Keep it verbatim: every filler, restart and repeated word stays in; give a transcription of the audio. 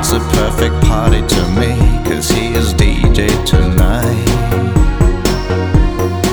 a perfect party to me, 'cause he is